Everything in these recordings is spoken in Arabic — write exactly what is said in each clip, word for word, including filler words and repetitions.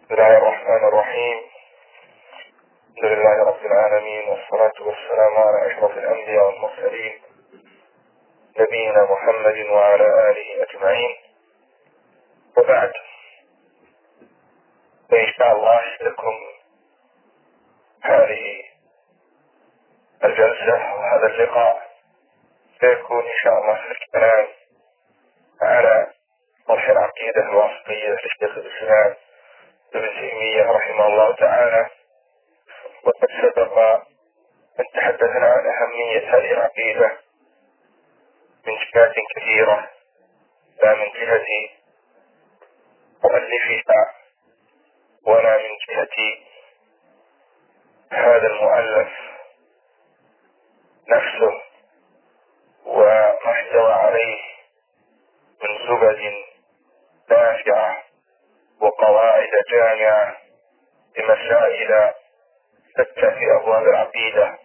بسم الله الرحمن الرحيم. الحمد لله رب العالمين، والصلاة والسلام على أشرف الأنبياء والمرسلين نبينا محمد وعلى آله أجمعين، وبعد. فإن شاء الله لكم هذه الجلسة وهذا اللقاء سيكون إن شاء الله في الكلام على طرح العقيدة الواسطية لشيخ الإسلام ابن تيمية رحمه الله تعالى. وقد سبق أن تحدثنا عن أهمية هذه العقيدة من جهات كثيرة، لا من جهة مؤلفها ولا من جهة هذا المؤلف نفسه وما احتوى عليه من زبد نافعة وقواعد جامعة لمسائل شتى في أبواب العقيدة،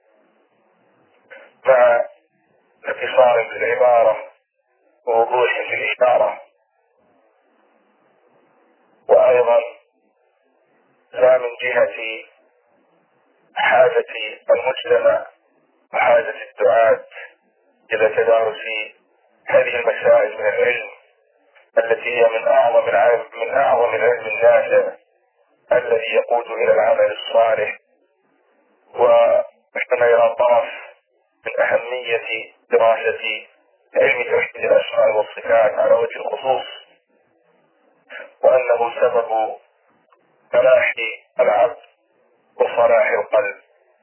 مع اختصار في العبارة ووضوح في الإشارة، وأيضا لا من جهة حاجة المجتمع وحاجة الدعاة إلى تدارس هذه المسائل من العلم التي هي من أعظم العلم من أعظم العلم النافع الذي يقود إلى العمل الصالح، ونحن إلى طرف من أهمية دراسة علم توحيد الأسماء والصفات على وجه الخصوص، وأنه سبب فلاح العبد وصلاح القلب.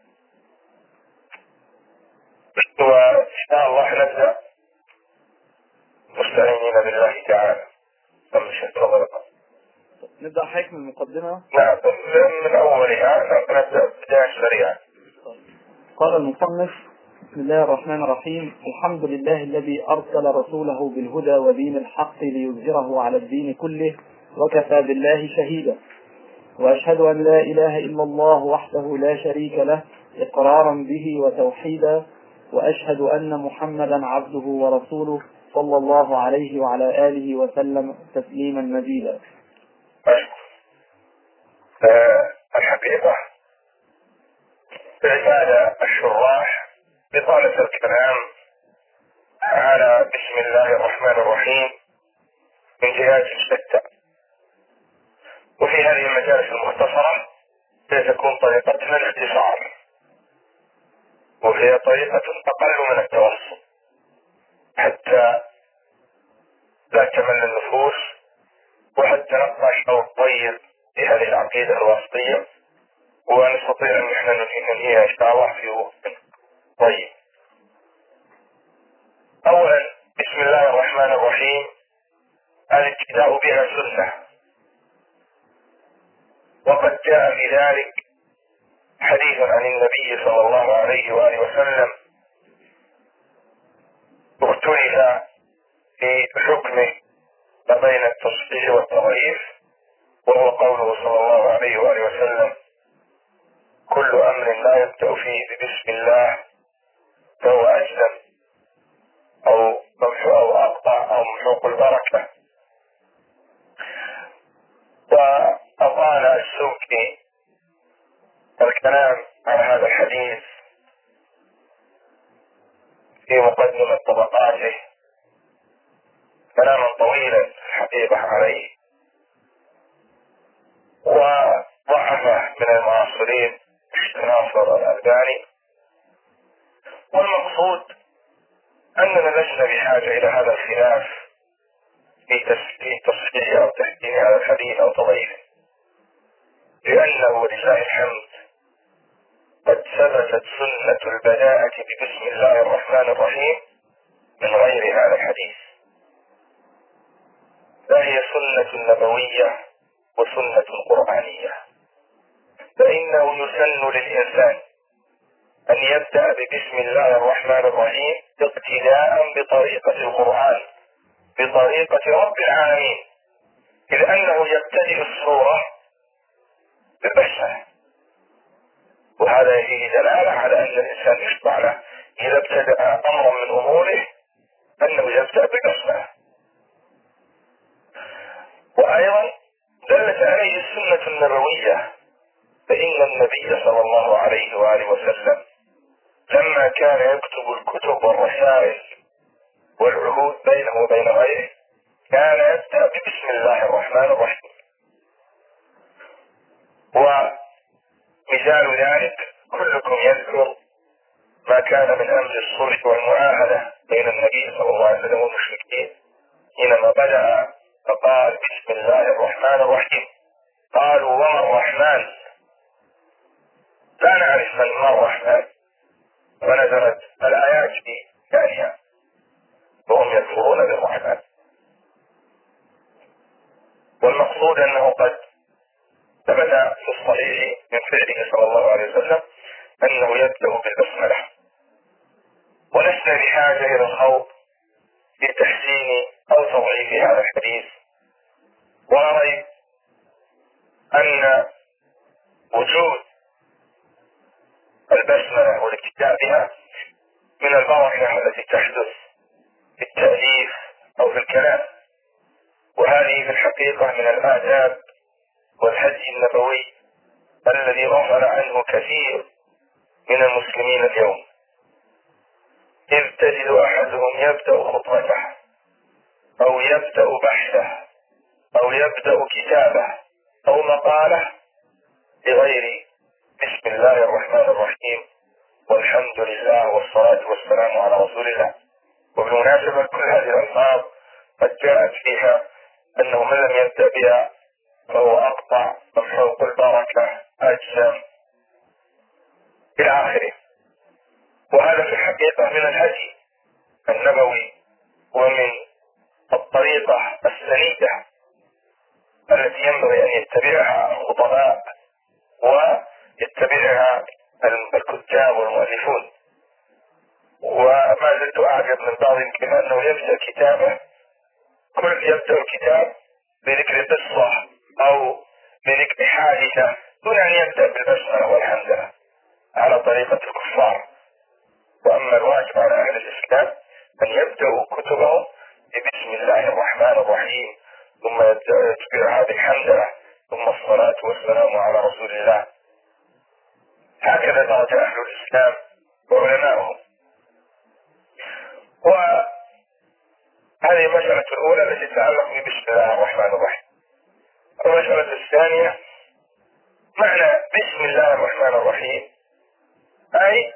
وإن شاء الله نبدأ مستعينين بالله تعالى. نبدأ حكم المقدمة. نعم، من أولها نبدأ بداية سريعة. قال المصنف: بسم الله الرحمن الرحيم. الحمد لله الذي أرسل رسوله بالهدى ودين الحق ليظهره على الدين كله، وكفى بالله شهيدا. وأشهد أن لا إله إلا الله وحده لا شريك له إقرارا به وتوحيدا، وأشهد أن محمدا عبده ورسوله صلى الله عليه وعلى آله وسلم تسليما مزيدا. أه الحقيقة اعتاد الشراح إطالة الكلام على بسم الله الرحمن الرحيم من جهات شتى، وفي هذه المجالس المختصرة ستكون طريقتنا الاختصار، وهي طريقة أقل من التوسط حتى لا تمل النفوس، وحتى نقطع شوط طيب في هذه العقيدة الواسطية، ونستطيع أن نحن ننهيها إن شاء الله في وقت طيب. أولا، بسم الله الرحمن الرحيم الابتداء بها سنة، وقد جاء في ذلك حديث عن النبي صلى الله عليه وآله وسلم اختلف في حكمه ما بين التصحيح والتضعيف، وهو قوله صلى الله عليه وآله وسلم: كل أمر لا يبدأ فيه ببسم الله فهو أجزم أو ممحو أو أقطع أو محوق البركة. وأطال السوكي الكلام عن هذا الحديث في مقدمة طبقاته كلاما طويلا الحقيقة عليه، وضعفه من المعاصرين ناصر الألباني. والمقصود أننا لسنا بحاجة إلى هذا الخلاف في تصحيح أو تحكيم هذا الحديث أو تضعيفه، لأنه ولله الحمد قد ثبتت سنة البداءة ببسم الله الرحمن الرحيم من غير هذا الحديث، فهي سنة نبوية وسنة قرآنية. فإنه يسن للإنسان أن يبدأ ببسم الله الرحمن الرحيم اقتداء بطريقة القرآن، بطريقة رب العالمين، إذ أنه يبتدئ السورة ببسملة، وهذا فيه دلالة على أن الإنسان يشرع له إذا ابتدأ أمرا من أموره أنه يبدأ ببسملة. وأيضا دلت عليه السنة النبوية، فإن النبي صلى الله عليه وآله وسلم لما كان يكتب الكتب والرسائل والعهود بينه وبين غيره كان يبدأ ببسم الله الرحمن الرحيم. ومثال ذلك كلكم يذكر ما كان من أمر الصلح والمعاهدة بين النبي صلى الله عليه وسلم والمشركين حينما بدأ فقال بسم الله الرحمن الرحيم. قالوا وما الرحمن؟ لا نعرف من ما الرحمن، ونزلت الآيات في ثانية وهم يكفرون بالرحمن. والمقصود أنه قد ثبت في الصحيح من فعله صلى الله عليه وسلم أنه يبدأ بالبسملة، ولسنا بحاجة إلى الخوض في تحسين أو تضعيف هذا الحديث. ولا ريب أن وجود البسملة والابتداء بها من البركة التي تحدث في التأليف أو في الكلام، وهذه في الحقيقة من الآداب والهدي النبوي الذي غفل عنه كثير من المسلمين اليوم، إذ تجد أحدهم يبدأ خطبته أو يبدأ بحثه أو يبدأ كتابه أو مقاله بغير بسم الله الرحمن الرحيم والحمد لله والصلاة والسلام على رسول الله. وبالمناسبة كل هذه الألفاظ قد جاءت فيها أنه من لم يبدأ بها فهو أقطع من فوق البركة أجسام إلى آخره. وهذا في الحقيقة من الهدي النبوي ومن الطريقة السنيدة التي ينبغي أن يتبعها الخطباء ويتبعها الكتاب والمؤلفون. وما زلت أعجب من بعضهم كما أنه يبدأ كتابه كل يبدأ الكتاب بذكر قصة أو بذكر حادثة دون أن يبدأ بالبسملة والحمدلله على طريقة الكفار. وأما الواجب على أهل الإسلام أن يبدأوا كتبهم ببسم الله الرحمن الرحيم، ثم يتبعها بالحمدلله، ثم الصلاة والسلام على رسول الله. هكذا درج أهل الإسلام وعلماؤهم. وهذه المسألة الأولى التي تتعلق ببسم الله الرحمن الرحيم. المسألة الثانية معنى بسم الله الرحمن الرحيم، أي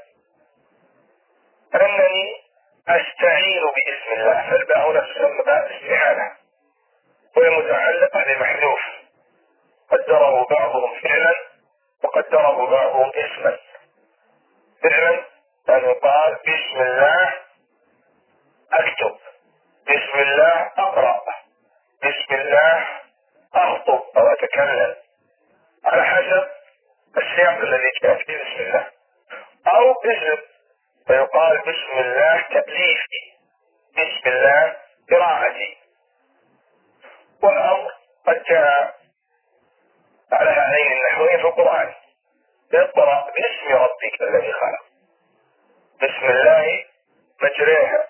أنني أستعين باسم الله، فالباء هنا تسمى باء الاستعانة، وهي متعلقة بمحذوف قدره بعضهم فعلا وقدره بعضهم اسما. فعلا أن يقال بسم الله أكتب، بسم الله أقرأ، بسم الله أخطب أو أتكلم، على حسب السياق الذي جاء فيه بسم الله. أو اسم فيقال بسم الله تأليفي، بسم الله قراءتي. والأمر قد جاء على هذين النحوين في القرآن: اقرأ باسم ربك الذي خلق، بسم الله مجريها.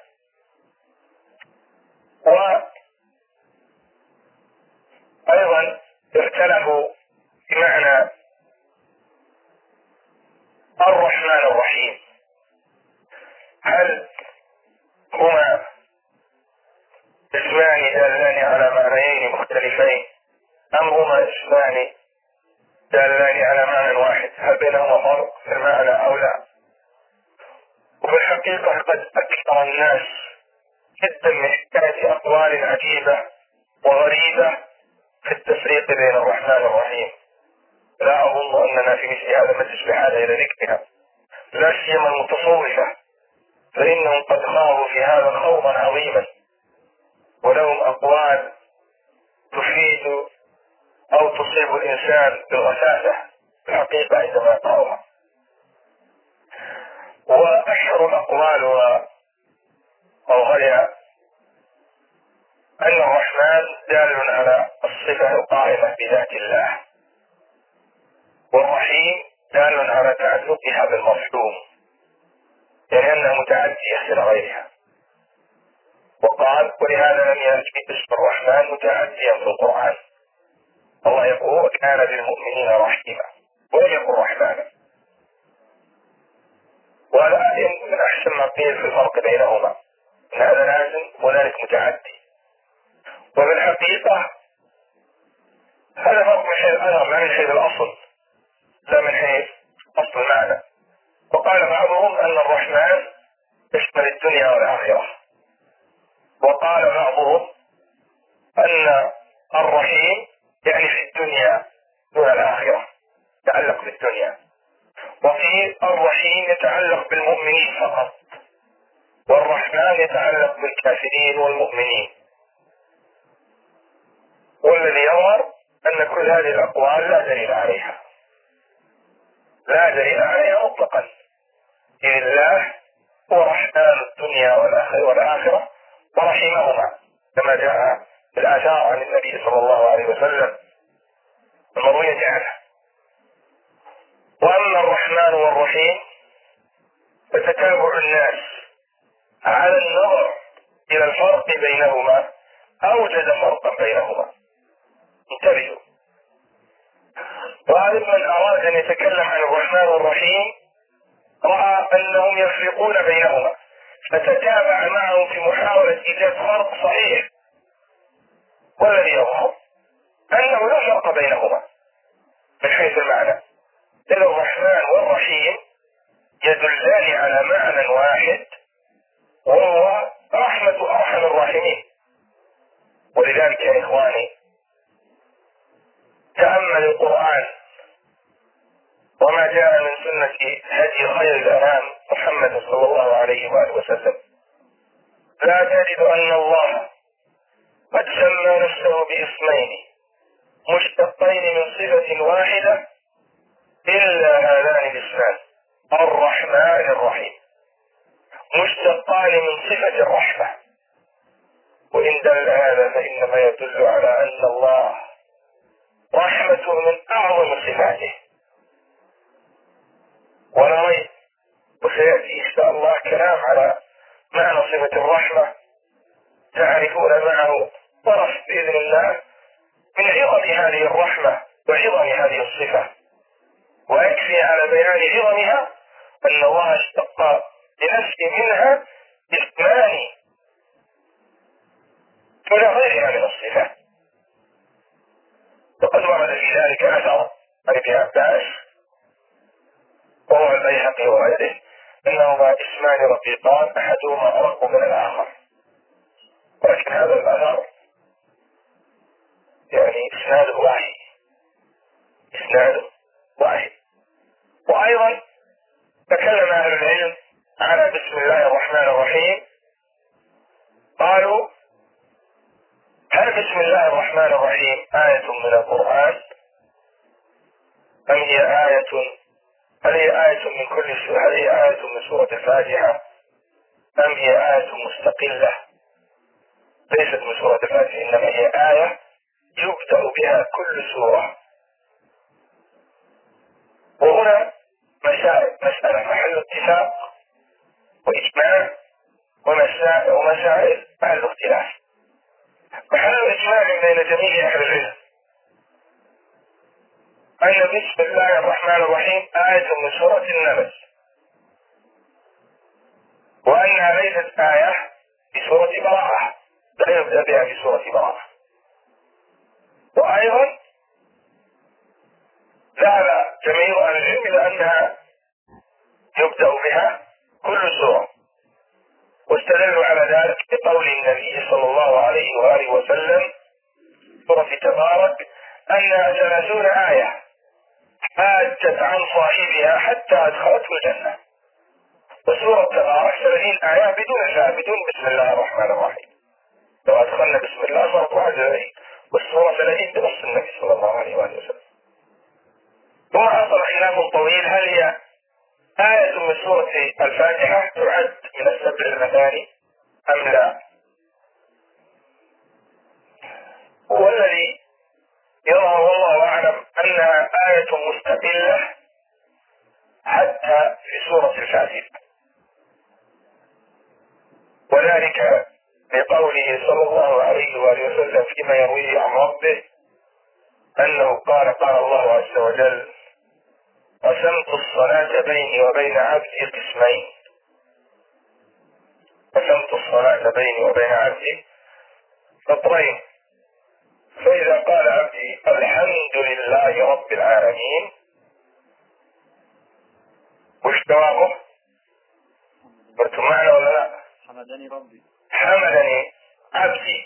وأيضا اختلفوا بمعنى الرحمن الرحيم، هل هما اسمان دالان على معنيين مختلفين أم هما اسمان دالان على معنى واحد؟ هل بينهما فرق في المعنى أو لا؟ وفي الحقيقة قد أكثر الناس جدا من حكاية أقوال عجيبة وغريبة في التفريق بين الرحمن الرحيم. لا أظن أننا في مثل هذا المجلس بحاجة إلى ذكرها، لا سيما المتصوفة، فإنهم قد خاضوا في هذا خوضا عظيما، ولهم أقوال تفيد أو تصيب الإنسان بالغثاثة في الحقيقة عندما يقرأها. وأشهر الأقوال وهي أن الرحمن دال على الصفة القائمة بذات الله، والرحيم دال على تعلقها بالمرحوم، يعني أنها متعدية إلى غيرها. وقال: ولهذا لم يأتي اسم الرحمن متعديا في القرآن. الله يقول: كان بالمؤمنين رحيما، ولم يكن رحمانا. وهذا من أحسن ما قيل في الفرق بينهما، إن هذا لازم وذلك متعدي. وبالحقيقة هذا فرق من حيث الأثر لا من حيث الأصل، لا من حيث أصل المعنى. وقال بعضهم أن الرحمن يشمل الدنيا والآخرة، وقال بعضهم أن الرحيم يعني في الدنيا دون الآخرة، يتعلق بالدنيا. وفي الرحيم يتعلق بالمؤمنين فقط، والرحمن يتعلق بالكافرين والمؤمنين. والذي يظهر أن كل هذه الأقوال لا دليل عليها، لا دليل عليها مطلقا. إذ الله هو رحمن الدنيا والآخرة ورحمهما، كما جاء في الآثار عن النبي صلى الله عليه وسلم المروية عنه. وأما الرحمن والرحيم فتتابع الناس على النظر إلى الفرق بينهما أوجد فرقا بينهما. انتبهوا. وهذا من أراد أن يتكلم عن الرحمن والرحيم رأى أنهم يفرقون بينهما، فتتابع معهم في محاولة إيجاد فرق صحيح، والذي يظهر أنه لا فرق بينهما من حيث المعنى، إذ الرحمن والرحيم يدلان على معنى واحد، وهو رحمة أرحم الراحمين. ولذلك يا إخواني تأمل القرآن وما جاء من سنة هدي خير الأنام محمد صلى الله عليه وآله وسلم، لا تجد أن الله قد سمى نفسه باسمين مشتقين من صفة واحدة إلا هذان الاسمان الرحمن الرحيم، مشتقان من صفة الرحمة. وإن دل هذا فإنما يدل على أن الله رحمته من أعظم صفاته. ولا ريب، وسيأتي إن شاء الله كلام على معنى صفة الرحمة تعرفون معه طرف بإذن الله من عظم هذه الرحمة وعظم هذه الصفة. ويكفي على بيان عظمها أن الله اشتق لنفسه منها اسمان دون غيرها من الصفات. وقد ورد في ذلك أثر عن ابن عباس وهو البيهقي وغيره أنهما اسمان رقيقان أحدهما أرق من الآخر، ولكن هذا الأثر يعني إسناده واحد، إسناده واحد. وأيضا تكلم أهل العلم على بسم الله الرحمن الرحيم، قالوا هل بسم الله الرحمن الرحيم آية من القرآن أم هي آية هل هي آية من كل سورة هل هي آية من سورة الفاتحة أم هي آية مستقلة ليست من سورة الفاتحة، إنما هي آية يبدأ بها كل سورة. وهنا مسائل مسألة محل اتفاق وإجماع، ومسائل ومسائل محل اختلاف. محل الإجماع بين جميع أهل العلم أن بسم الله الرحمن الرحيم آية من سورة النمل، وأنها ليست آية في سورة براءة، لا يبدأ بها في سورة براءة. وأيضا ذهب جميع أهل العلم إلى أنها يبدأ بها كل سورة، واستدلوا على ذلك بقول النبي صلى الله عليه وآله وسلم سورة تبارك أنها ثلاثون آية حاجت عن صاحبها حتى أدخلته الجنة. وسورة تبارك ثلاثين آية بدون شاء بدون بسم الله الرحمن الرحيم، لو أدخلنا بسم الله صارت واحد ثلاثين، والسورة ثلاثين بنص النبي صلى الله عليه وآله وسلم. ثم حصل خلاف طويل هل هي آية من سورة الفاتحة تعد من السبع المثاني أم لا. والذي يظهر والله أعلم أنها آية مستقلة حتى في سورة الفاتحة، وذلك لقوله صلى الله عليه وآله وسلم فيما يرويه عن ربه أنه قال قال الله عز وجل: قسمت الصلاة بيني وبين عبدي قسمين. قسمت الصلاة بيني وبين عبدي قطرين. فإذا قال عبدي الحمد لله رب العالمين، وش جوابه؟ قلتم معنا ولا لا؟ حمدني ربي. حمدني عبدي.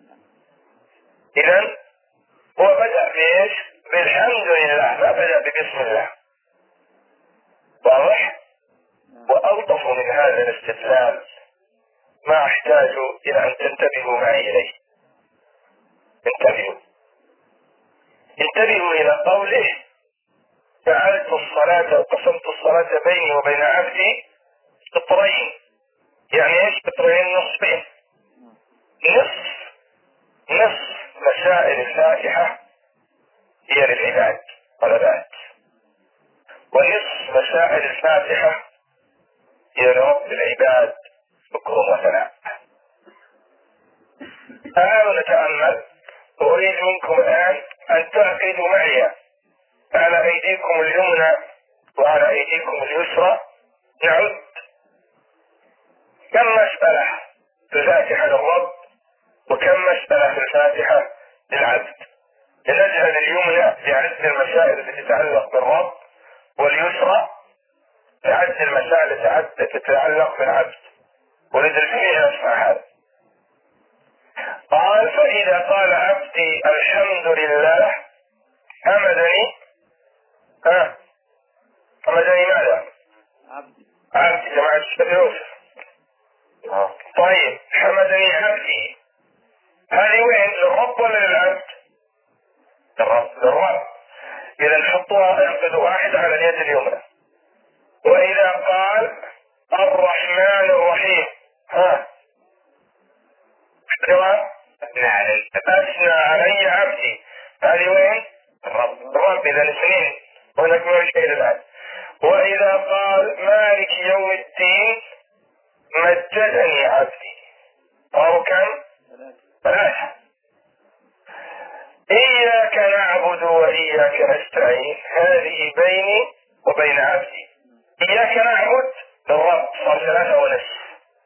إذن هو بدأ بإيش؟ بالحمد لله، ما بدأ ببسم الله. واضح؟ وألطف من هذا الاستدلال ما أحتاج إلى أن تنتبهوا معي إليه. انتبهوا انتبهوا إلى قوله: جعلت الصلاة وقسمت الصلاة بيني وبين عبدي قطرين. يعني ايش قطرين؟ نصفين. نصف نصف مسائل الفاتحة هي للعباد طلبات، ونصف مسائل الفاتحة هي لرب العباد شكر وثناء. تعالوا نتأمل. أريد منكم الآن أن تعقدوا معي على أيديكم اليمنى وعلى أيديكم اليسرى. نعد كم مسألة في الفاتحة للرب وكم مسألة في الفاتحة للعبد. لنجعل اليمنى لعد المسائل التي تتعلق بالرب، واليسرى لعد المسائل التي تتعلق بالعبد، وللجميع نسمع هذا. قال: فإذا قال عبدي الحمد لله حمدني. ها حمدني ماذا؟ عبدي. عبدي جماعة الشيخ يوسف. طيب حمدني عبدي، هذه وين؟ للرب ولا للعبد؟ للرب. للرب. إذا نحطوها انقذ واحد على اليد اليمنى. وإذا قال الرحمن الرحيم، ها جواب أثنى علي أثنى علي عبدي، هذه وين؟ الرب. الرب. إذا الاثنين هناك ما شيء للعبد. وإذا قال مالك يوم الدين مجدني عبدي، أو كم؟ ثلاثة. إياك نعبد وإياك نستعين، هذه بيني وبين عبدي. إياك نعبد للرب صار ثلاثة ونصف،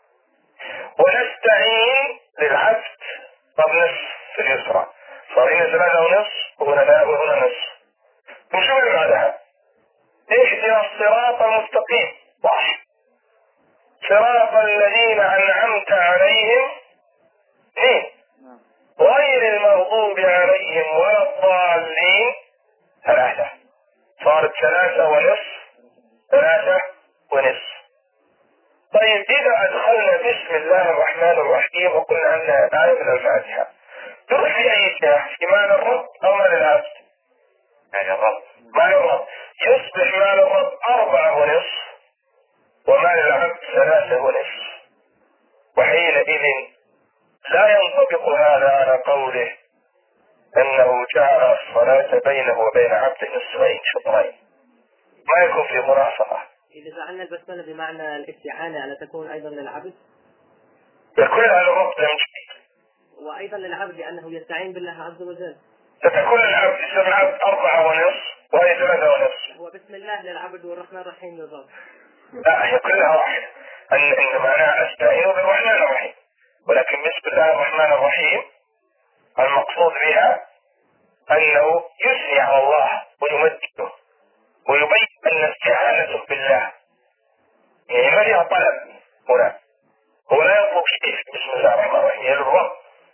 ونستعين للعبد صار نصف في اليسرى، صار هنا ثلاثة ونصف وهنا وهنا نصف. وشو بعدها؟ اهدنا الصراط المستقيم. صح. صراط الذين أنعمت عليهم مين؟ غير المغضوب عليهم ولا الضالين. ثلاثة. صارت ثلاثة ونصف، ثلاثة ونصف. طيب إذا أدخلنا بسم الله الرحمن الرحيم وقلنا أنها آية من الفاتحة، تروح في أي شيء؟ في مال الرب أو مال العبد؟ مال الرب. مال الرب. يصبح مال الرب أربعة ونصف ومال العبد ثلاثة ونصف. وحينئذ لا ينطبق هذا على قوله أنه جعل الصلاة بينه وبين عبده نصفين شطرين، ما يكون في مرافقة. إذا جعلنا البسملة بمعنى الاستعانة ألا تكون أيضا للعبد؟ تكونها للرب تمشي، وأيضا للعبد لأنه يستعين بالله عز وجل. فتكون العبد يصير العبد أربعة ونصف وهي ثلاثة ونصف. هو بسم الله للعبد والرحمن الرحيم للرب. لا، هي كلها واحدة. أن إن معناها أستعين بالرحمن الرحيم، ولكن بسم الله الرحمن الرحيم المقصود بها أنه يثني على الله ويمجده ويبين أن استعانته بالله يعني ما لها طلب هنا. هو لا يطلب شيء بسم الله الرحمن الرحيم، هي للرب،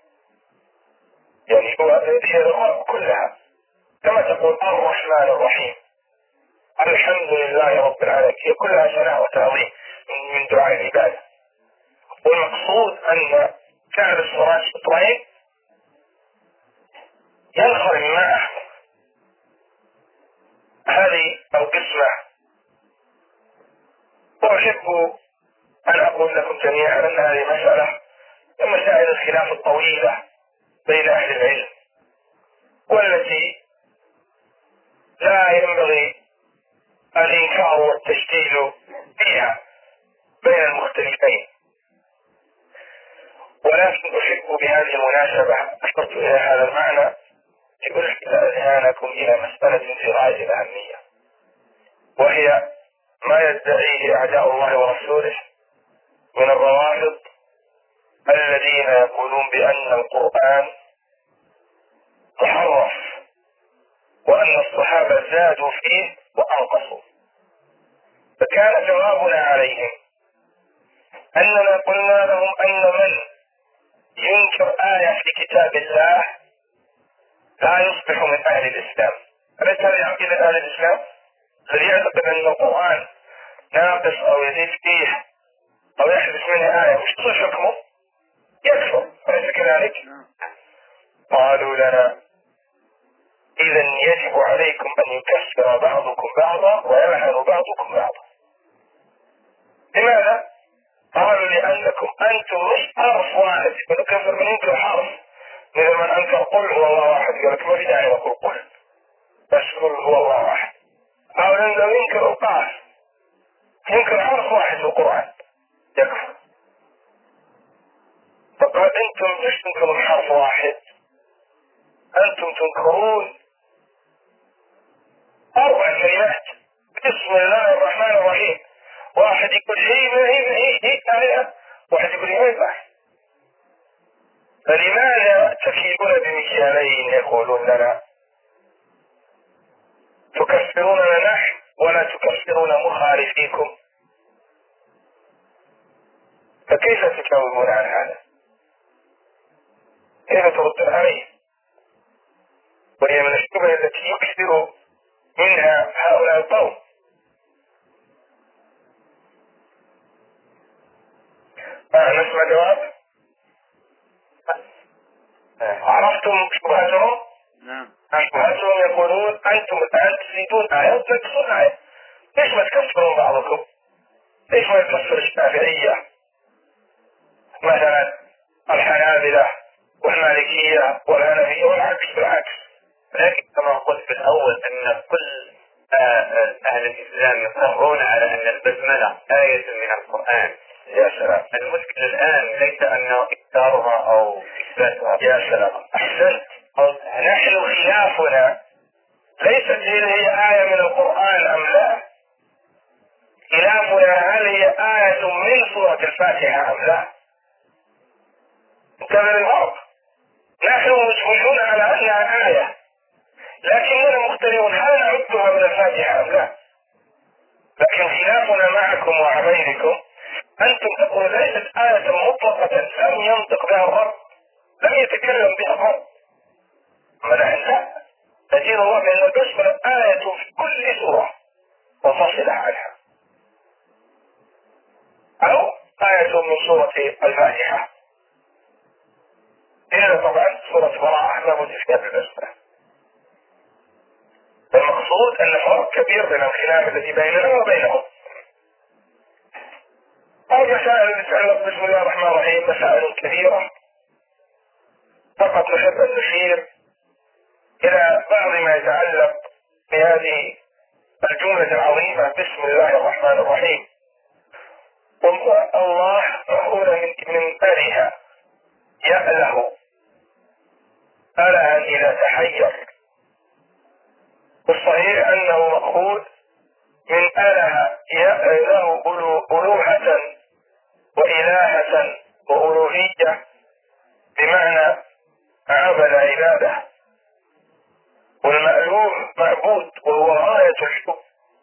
يعني هو هي للرب كلها. كما تقول الرحمن الرحيم، الحمد لله رب العالمين، هي كلها ثناء وتعظيم من دعاء العبادة. والمقصود أن جعل الصلاة شطرين ينخرم معه هذه القسمة. وأحب أن أقول لكم جميعا أن هذه مسألة من مسائل الخلاف الطويلة بين أهل العلم، والتي لا ينبغي الإنكار والتشكيل فيها بين المختلفين. ولكن أحب بهذه المناسبة أشرت إلى هذا المعنى ألفت أذهانكم إلى مسألة في غاية الأهمية، وهي ما يدعيه أعداء الله ورسوله من الروافض الذين يقولون بأن القرآن محرف وأن الصحابة زادوا فيه وأنقصوا. فكان جوابنا عليهم أننا قلنا لهم أن من ينكر آية في كتاب الله لا يصبح من أهل الإسلام. أليس هذه عقيدة أهل الإسلام؟ الذي يعتقد أن القرآن ناقص أو يزيد فيه أو يحدث منه آية وش تصير حكمه؟ يكفر، أليس كذلك؟ قالوا لنا إذا يجب عليكم أن يكفر بعضكم بعضا ويلعن بعضكم بعضا. لماذا؟ قالوا لأنكم أنتم مش حرف واحد، ونكفر من ينكر حرف، مثل من أنكر قل هو الله واحد قال لك ما في داعي نقول قل بس قل هو الله واحد. أو لو ينكر القاف ينكر حرف واحد في القرآن يكفر. فقال أنتم مش تنكرون حرف واحد، أنتم تنكرون أربع كلمات بسم الله الرحمن الرحيم. واحد يقول هي ما هي ما هي هي آية، واحد يقول هي ما ينفع. فلماذا تكيدون بمكيالين يقولون لنا تكفروننا نحن ولا تكفرون مخالفيكم؟ فكيف تجاوبون عن هذا؟ كيف تردون عليه؟ وهي من الشبه التي يكثر منها هؤلاء القوم. آه نسمع جواب. عرفتم شبهتهم؟ نعم. شبهتهم يقولون أنتم الآن تزيدون آية وتنقصون آية، ليش ما تكفرون بعضكم؟ ليش ما يكفر الشافعية مثلا الحنابلة والمالكية والحنفية والعكس بالعكس؟ لكن كما قلت في الأول أن كل أهل الإسلام يقرون على أن البسملة آية من القرآن. يا سلام. المشكلة الآن ليس أنه إكثارها أو إثباتها. يا سلام أحسنت. نحن خلافنا ليست هي آية من القرآن أم لا، خلافنا هل هي آية من سورة الفاتحة أم لا. انتبه للفرق. نحن مجمعون على أنها آية، لكننا مختلفون هل نعدها من الفاتحة أم لا. لكن خلافنا معكم وعبيدكم أنتم تقولون ليست آية مطلقة لم ينطق بها الرب، لم يتكلم بها الرب. أما نحن لا، تدين الله بأن البسملة آية في كل سورة وفصلها عنها، أو آية من سورة الفاتحة. إلا طبعا سورة براءة لا بد فيها بالبسملة. المقصود أن فرق كبير بين الخلاف الذي بيننا وبينهم. المسائل التي تتعلق بسم الله الرحمن الرحيم مسائل كثيرة، فقط نحب أن نشير إلى بعض ما يتعلق بهذه الجملة العظيمة بسم الله الرحمن الرحيم. الله مأخوذ من أله يأله، أله إذا تحير، والصحيح أنه مأخوذ من أله يأله ألوهة وإلهة وألوهية، بمعنى عبد عباده، والمألوه معبود وهو غاية الحب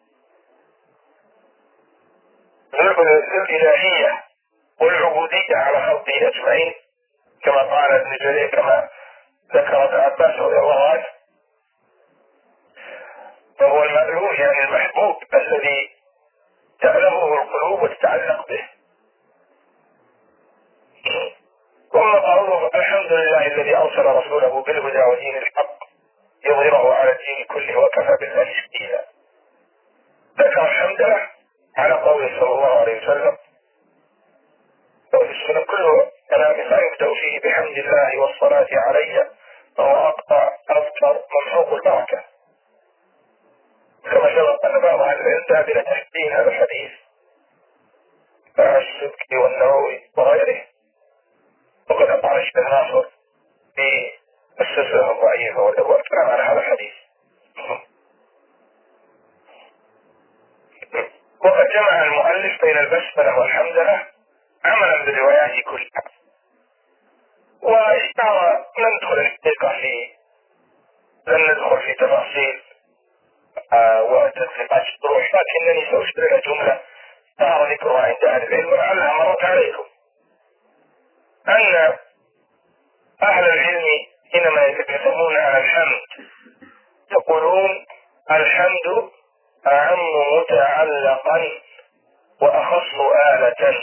الإلهية والعبودية على خلقه أجمعين، كما قال ابن جرير كما ذكر ابن عباس رضي الله عنه. فهو المألوه يعني المحبوب الذي تألهه القلوب وتتعلق به. ثم قوله الحمد لله الذي أرسل رسوله بالهدى ودين الحق يظهره على الدين كله وكفى بالله شهيدا. ذكر الحمد لله على قوله صلى الله عليه وسلم وفي السنة كله كلام لا يبدأ فيه بحمد الله والصلاة عليه فهو أقطع أفطر ممحوق البركة، كما سبق أن بعض أهل العلم ذهب إلى تحسين هذا الحديث كالسبكي والنووي وغيره، وقد أقع الشيخ ناصر في السلسلة الضعيفة والأبواب فجمع المؤلف بين البسملة والحمدلة عملا بالروايات كلها. واشتهر ندخل الحقيقة في لن ندخل في تفاصيل آه وتدقيقات الشروح، لكنني سأشتري جملة ظهر ذكرها عند أهل العلم ولعلها مرت عليكم، أن أهل العلم حينما يتكلمون عن الحمد يقولون الحمد أعم متعلقا وأخص آلة.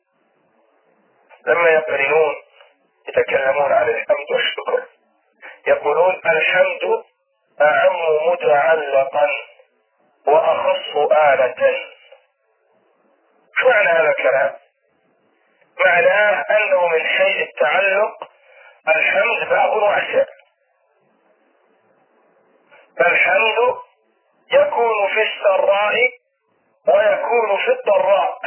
لما يقرنون يتكلمون عن الحمد والشكر يقولون الحمد أعم متعلقا وأخص آلة. شو معنى هذا الكلام؟ معناه أنه من حيث التعلق الحمد باب واسع، فالحمد يكون في السراء ويكون في الضراء،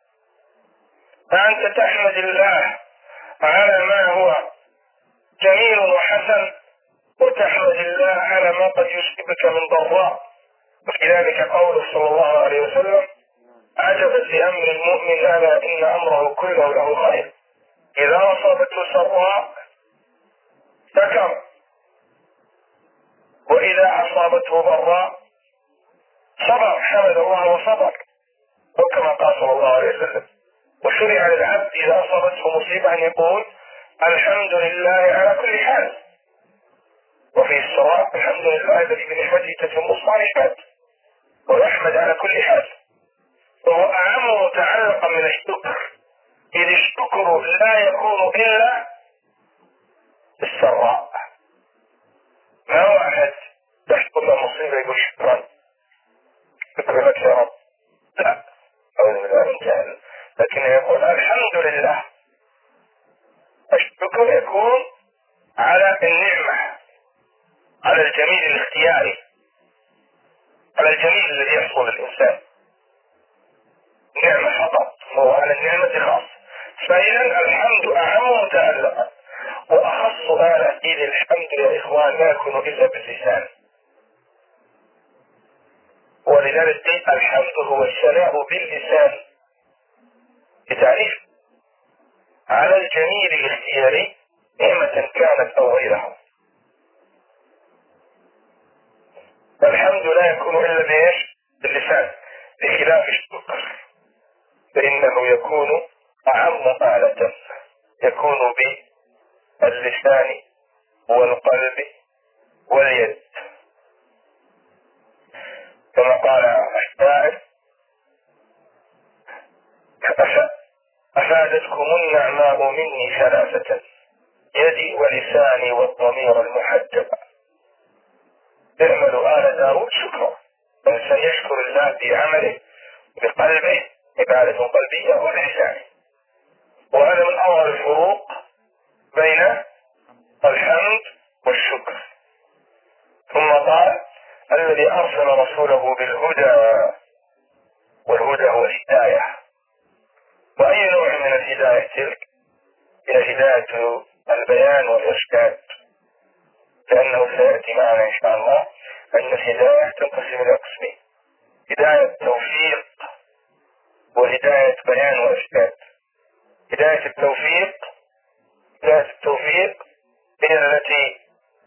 فأنت تحمد الله على ما هو جميل وحسن، وتحمد الله على ما قد يصيبك من ضراء. وكذلك قوله صلى الله عليه وسلم عجبا لأمر المؤمن ألا إن أمره كله له خير إذا أصابته سراء شكر وإذا أصابته ضراء صبر، حمد الله وصبر، وكما قال صلى الله عليه وسلم وشرع للعبد إذا أصابته مصيبة أن يقول الحمد لله على كل حال، وفي السراء الحمد لله الذي بنعمته تتم الصالحات، ويحمد على كل حال. وهو أعم متعلقا من الشكر، إذ الشكر لا يكون إلا بالسراء. ما واحد تحصل له مصيبة يقول شكرا شكرا لك يا رب، لا، أعوذ بالله من جهل، لكنه يقول الحمد لله. الشكر يكون على النعمة، على الجميل الاختياري، على الجميل الذي يحصل للإنسان، نعمة فقط، هو على النعمة خاص. فإذا الحمد أعم متعلقا وأخص آلة، إذ الحمد يا إخوان لا يكون إلا باللسان، ولذلك الحمد هو الثناء باللسان بتعريف على الجميل الاختياري نعمة كانت أو غيرها. فالحمد لا يكون إلا بإيش؟ باللسان، بخلاف الشكر فإنه يكون أعم آلة، يكون باللسان والقلب واليد، كما قال الشاعر أفادتكم النعماء مني ثلاثة يدي ولساني والضمير المحجب. اعملوا آل داود شكرا، الإنسان يشكر الله بعمله بقلبه عبادة قلبية ولسانه، وهذا من أول الفروق بين الحمد والشكر. ثم قال الذي أرسل رسوله بالهدى، والهدى هو الهداية. وأي نوع من الهداية تلك؟ هي هداية البيان والإرشاد، لأنه سيأتي معنا إن شاء الله أن الهداية تنقسم إلى قسمين: هداية توفيق وهداية بيان وإرشاد. هداية التوفيق هداية التوفيق هي التي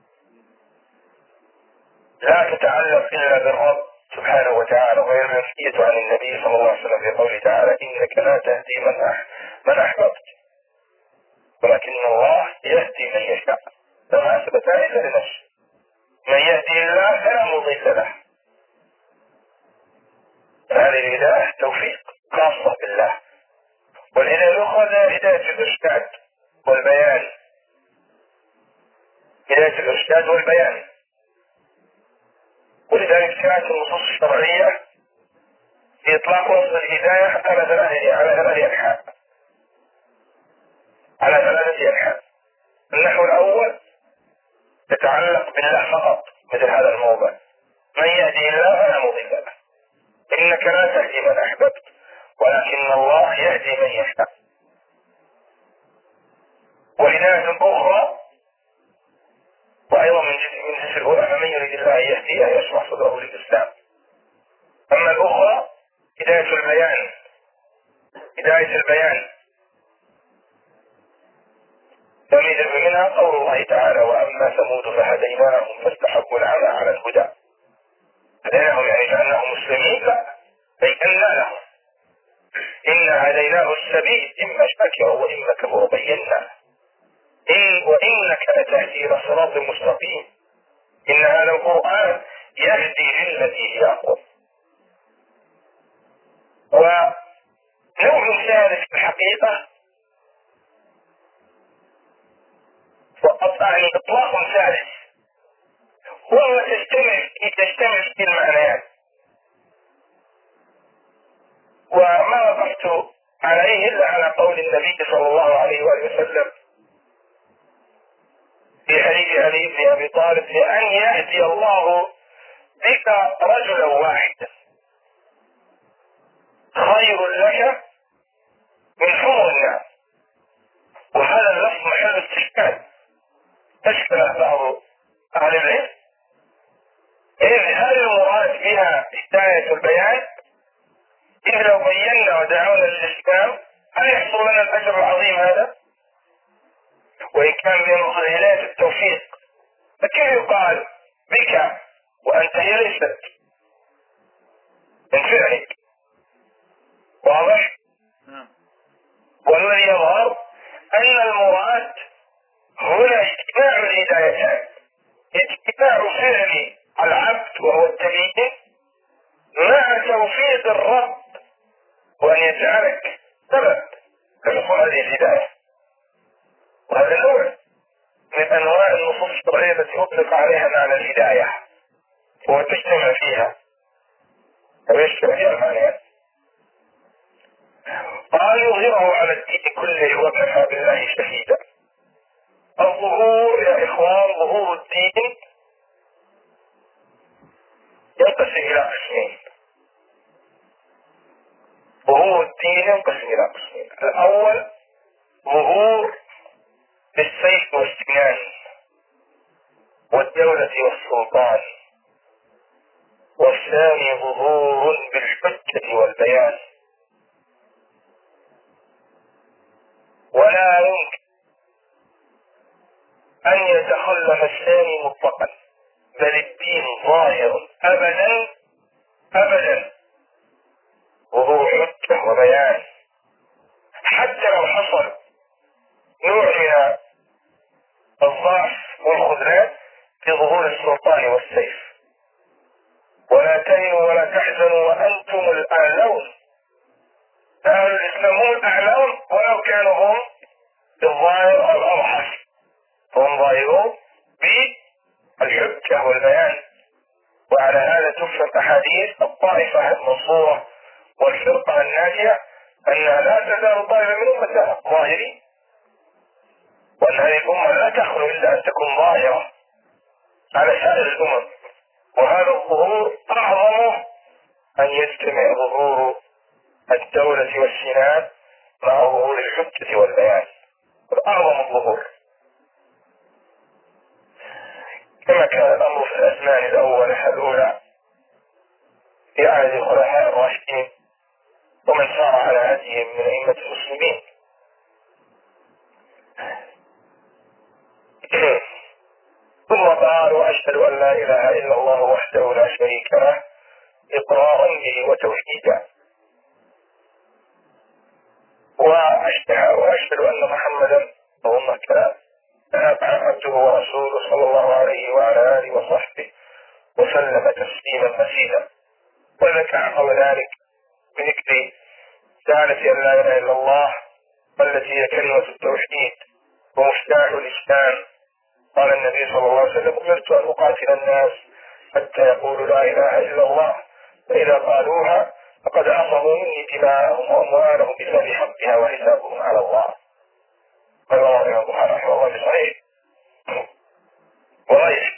لا تتعلق إلا بالرب سبحانه وتعالى، وهي المنفية عن النبي صلى الله عليه وسلم في قوله تعالى إنك لا تهدي من من أحببت ولكن الله يهدي من يشاء، فما أثبت إلا لنفسه، من يهدي الله فلا مضل له. هذه الهداية توفيق خاصة بالله. والهداية الأخرى هداية الإرشاد والبيان، هداية الإرشاد والبيان. ولذلك كانت النصوص الشرعية في إطلاق وصف الهداية على ثلاثة على ثلاثة أنحاء على ثلاثة أنحاء. النحو الأول يتعلق بالله فقط، مثل هذا الموضع: من يهدي الله فلا مضل له، إنك لا تهدي من أحببت ولكن الله يهدي من يشاء. وهداية أخرى وأيضا من من جنس الأولى: فمن يريد الله أن يهديه يشرح صدره للإسلام. أما الأخرى هداية البيان هداية البيان تميز منها قول الله تعالى وأما ثمود فهديناهم فاستحبوا العمى على الهدى. هديناهم يعني جعلناهم مسلمين؟ لا، بينا لهم إنا هديناه السبيل إما شاكرا وإما كفور بينا إن وإنك لتهدي إلى صراط مستقيم إن هذا القرآن يهدي للتي هي أقوم. ونوع ثالث في الحقيقة يعني إطلاق ثالث وهو تجتمع تجتمع في المعنيات، وما وقفت عليه إلا على قول النبي صلى الله عليه وآله وسلم في حديث علي بن أبي طالب لأن يهدي الله بك رجلا واحدا خير لك من حمر النعم. وهذا اللفظ محل استشكال، تشكل بعض أهل العلم إذ هل المراد بها هداية البيان؟ إذ لو بينا ودعونا للإسلام هل يحصل لنا الأجر العظيم هذا؟ وإن كان من هداية التوفيق فكيف يقال بك وأنت هي ليست من فعلك؟ واضح؟ والذي يظهر أن المراد هنا اجتماع الهدايتان، اجتماع فعل العبد وهو التبيين مع توفيق الرب وأن يجعلك سبب لحصول هذه الهداية. وهذا نوع من أنواع النصوص الشرعية التي أطلق عليها معنى الهداية وتجتمع فيها ويشتمل فيها المعنيات. قال يظهره على الدين كله وكفى بالله شهيدا. الظهور يا إخوان ظهور الدين ينقسم إلى قسمين. ظهور الدين ينقسم إلى قسمين. الأول ظهور بالسيف والسنان والدولة والسلطان، والثاني ظهور بالحجة والبيان. ولا يمكن أن يتخلف الثاني مطلقا، بل الدين ظاهر أبدا أبدا ظهور حجة وبيان، حتى لو حصل نوع من الضعف والخذلان في ظهور السلطان والسيف. ولا تهنوا ولا تحزنوا وأنتم الأعلون. أهل الإسلام هم الأعلون ولو كانوا هم بالظاهر الأضعف، هم ظاهرون بالحجة والبيان. وعلى هذا تفهم أحاديث الطائفة المنصورة والفرقة الناجية أنها لا تزال طائفة من أمتها ظاهرين، وأن هذه الأمة لا تخلو إلا أن تكون ظاهرة على سائر الأمم. وهذا الظهور أعظم أن يجتمع ظهور الدولة والسنان مع ظهور الحجة والبيان، أعظم الظهور. كما كان الأمر في الأزمان الأولى الأولى في عهد الخلفاء الراشدين ومن سار على هديهم من أئمة المسلمين. ثم قال وأشهد أن لا إله إلا الله وحده لا شريك له إقرارا به وتوحيدا، وأشهد أن محمدا اللهم كلام عبده ورسوله صلى الله عليه وعلى آله وصحبه وسلم تسليما مزيدا. وذكر عقب ذلك بذكر ثالث أن لا إله إلا الله التي هي كلمة التوحيد ومفتاح الإسلام. قال النبي صلى الله عليه وسلم أمرت أن أقاتل الناس حتى يقولوا لا إله إلا الله، فإذا قالوها فقد عصموا مني دماءهم وأموالهم بسبب حقها وحسابهم على الله. قال الله إلى البخاري رحمه الله في صحيح وغيره.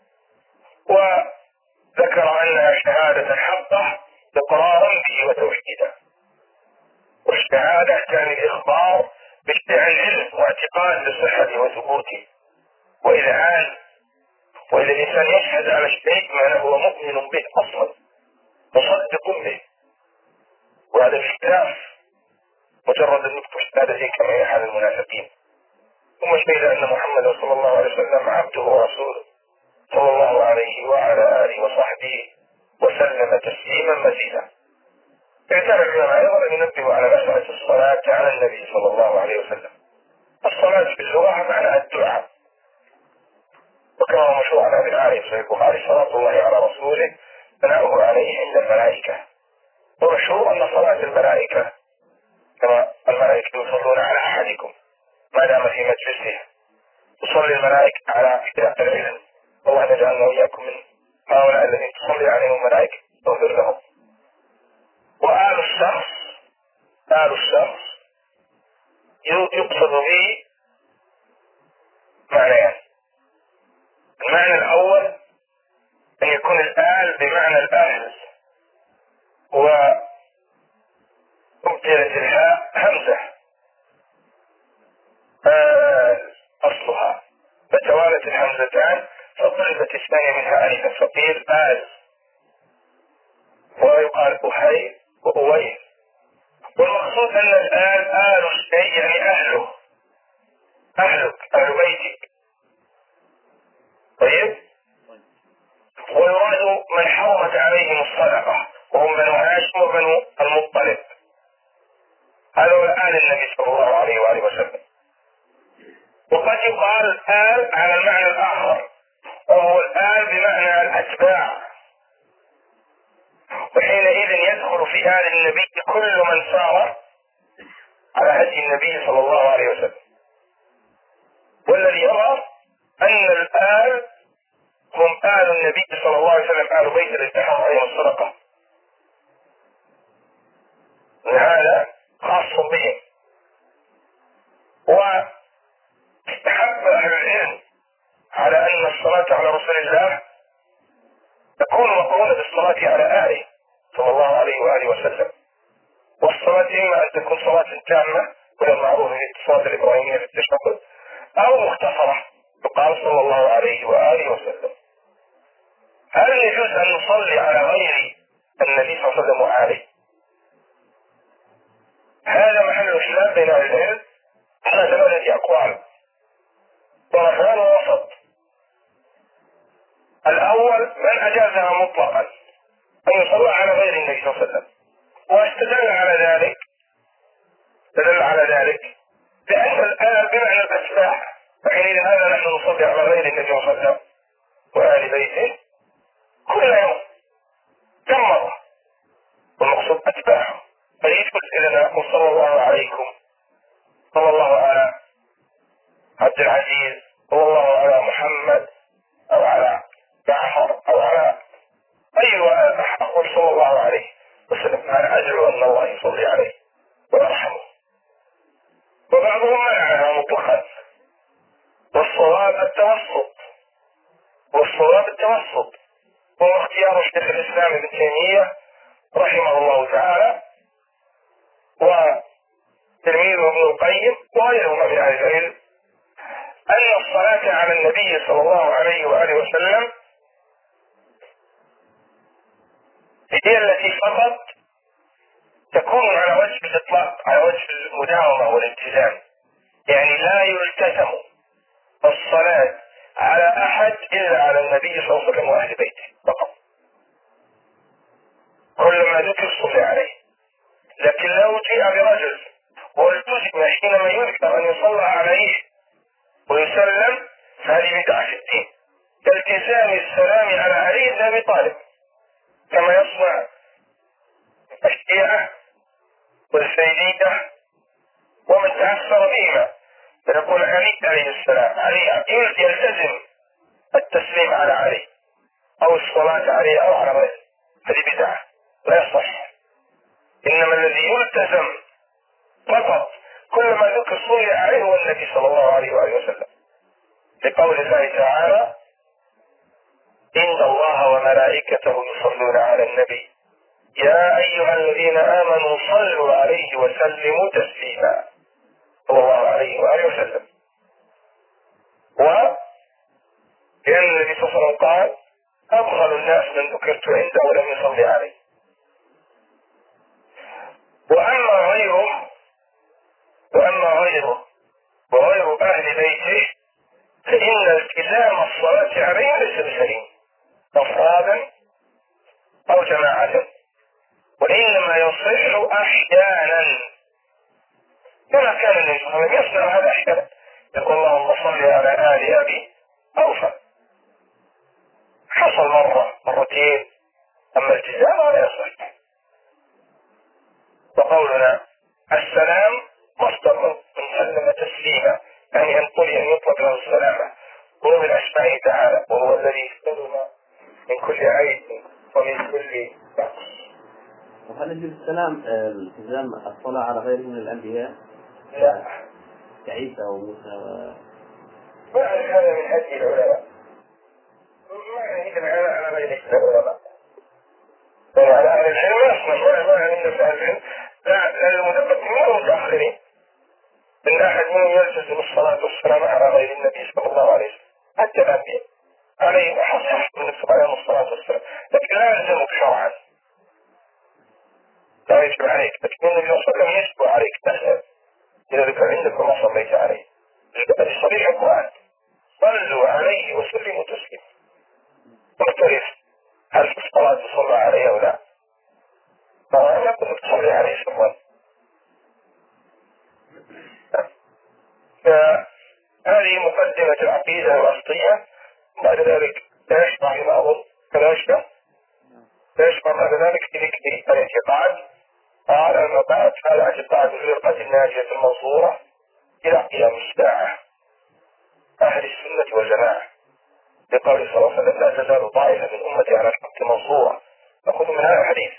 وذكر أنها شهادة حقه إقرارا به وتوحيدا، والشهادة كان الإخبار بادعاء العلم واعتقاد بصحته وثبوته وإذعان. وإذا الإنسان يشهد على الشيء ما هو مؤمن به أصلا مصدق به، هذا اختلاف مجرد النطق بالشهادتين كما يفعل المنافقين. ثم شهد أن محمدا صلى الله عليه وسلم عبده ورسوله صلى الله عليه وعلى آله وصحبه وسلم تسليما مزيدا. اعتبر العلماء أيضا أن ينبه على مسألة الصلاة على النبي صلى الله عليه وسلم. الصلاة في اللغة معناها الدعاء، وكما مشروع عن ابن عارف صحيح البخاري صلاة الله على رسوله ثناؤه عليه عند الملائكة. ومشروع أن صلاة الملائكة كما الملائكة يصلون على أحدكم ما دام في مجلسه، تصلي الملائكة على احتياط العلم، والله نجعلنا وإياكم من هؤلاء الذين تصلي عليهم الملائكة تغفر لهم. وآل الشخص آل الشخص يقصد به معنيان. المعنى الأول أن يكون الآل بمعنى الأهل، وأبدلت الهاء همزة آل أصلها، فتوالت الهمزتان فضربت الثانية منها ألفا فقيل آل، ويقال أحي وأويه. والمقصود أن الآل آل الشيء يعني أهله، أهلك أهل بيتك. طيب، ويراد من حرمت عليهم الصدقة وهم بنو هاشم وبنو المطلب، هذا هو آل النبي صلى الله عليه وآله وسلم. وقد يقال آل على المعنى الآخر وهو الآل بمعنى الأتباع، وحينئذ يدخل في آل النبي كل من سار على هدي النبي صلى الله عليه وسلم. والذي يرى أن الآل هم آل النبي صلى الله عليه وسلم، آل بيت الذين حرم عليهم الصدقة، هذا خاص بهم. واستحب أهل العلم على أن الصلاة على رسول الله تكون مقرونة بالصلاة على آله صلى الله عليه وآله وسلم. والصلاة إما أن تكون صلاة تامة وهي المعروفة في الصلاة الإبراهيمية في التشهد، أو مختصرة يقال صلى الله عليه وآله وسلم. هل يجوز أن نصلي على غير النبي صلى الله عليه وسلم وآله؟ هذا محل خلاف بين أهل العلم على ثلاثة أقوال، ورجال وسط. الأول من أجازها مطلقا أن يصلى على غير النبي صلى الله عليه وسلم، واستدل على ذلك استدل على ذلك لأن الآن بمعنى الأتباع، فحينئذ هذا نحن نصلي على غير النبي صلى الله عليه وسلم وآل بيته كل يوم كم مرة، والمقصود أتباعه. فيدخل إلينا وصلى الله عليكم، صلى الله على عبد العزيز، صلى الله على محمد أو على جعفر أو على أي أقول صلى الله عليه وسلم، أنا أدعو أن الله يصلي عليه ويرحمه. وبعضهم منعها مطلقا، والصواب التوسط، والصواب التوسط هو اختيار الشيخ الإسلام ابن تيمية رحمه الله تعالى وتلميذه ابن القيم وغيرهم من أهل العلم، أن الصلاة على النبي صلى الله عليه وآله وسلم هي التي فقط تكون على وجه الإطلاق، على وجه المداومة والالتزام، يعني لا يلتزم الصلاة على أحد إلا على النبي صلى الله عليه وسلم وأهل بيته فقط. كل ما ذكر صلي عليه، لكن لو جاء برجل والتزم حينما يذكر أن يصلى عليه ويسلم فهذه بدعة في الدين، كالتزام السلام على علي بن أبي طالب كما يصنع الشيعة والزيدية ومن تأثر بهما، فيقول علي عليه السلام علي يلتزم التسليم على علي أو الصلاة عليه أو على غيره، هذه بدعة لا يصح. إنما الذي يلتزم فقط كل ما ذكر صلي عليه هو النبي صلى الله عليه وآله وسلم، لقول الله تعالى إن الله وملائكته يصلون على النبي يا أيها الذين آمنوا صلوا عليه وسلموا تسليما صلى الله عليه وآله وسلم. ولأن النبي صلى الله عليه وسلم قال أبخل الناس من ذكرت عنده ولم يصلي عليه. جماعة، وإنما يصح أحيانا كما كان النبي صلى الله عليه وسلم يصنع هذا أحيانا، يقول اللهم صل على آل أبي أوفى. حصل مرة مرتين، أما التزام هذا يصح. وقولنا السلام مصدر من سلم تسليما، يعني ينقل أن يطلق له السلامة، هو من أسمائه تعالى، وهو الذي سلم من كل عيب ومن كل نقص. وهل يجوز السلام التزام الصلاة على غيره من الأنبياء؟ لا، كعيسى وموسى و... ما أعرف هذا من هدي العلماء، ما يعني العلماء على غير العلماء، يعني على أهل العلم يصنع، ما يعني أن أهل العلم لا، المتقدمين والمتأخرين، إن أحد منهم يلتزم الصلاة والسلام على غير النبي صلى الله عليه وسلم، حتى الأنبياء عليهم حصح من عليهم الصلاة والسلام، لكن لا يلزمك شرعا، لا يجب عليك، لكن النبي صلى الله عليه وسلم يجب عليك تسأل إذا ذكر عندك وما صليت عليه. هذه صريح القرآن، صلوا عليه وسلموا تسليما. مختلف هل في الصلاة تصلى عليه أو لا؟ فأنا كنت تصلي عليه سرا. فهذه مقدمة العقيدة الوسطية. بعد ذلك لا يشبع فيما أظن فلا يشبع لا يشبع بعد ذلك في ذكر الاعتقاد. قال أما بعد هذا اعتقاد الفرقة الناجية المنصورة إلى قيام الساعة أهل السنة والجماعة، بقول صلى الله عليه وسلم لا تزال طائفة من أمتي على الحق منصورة. نأخذ من هذا الحديث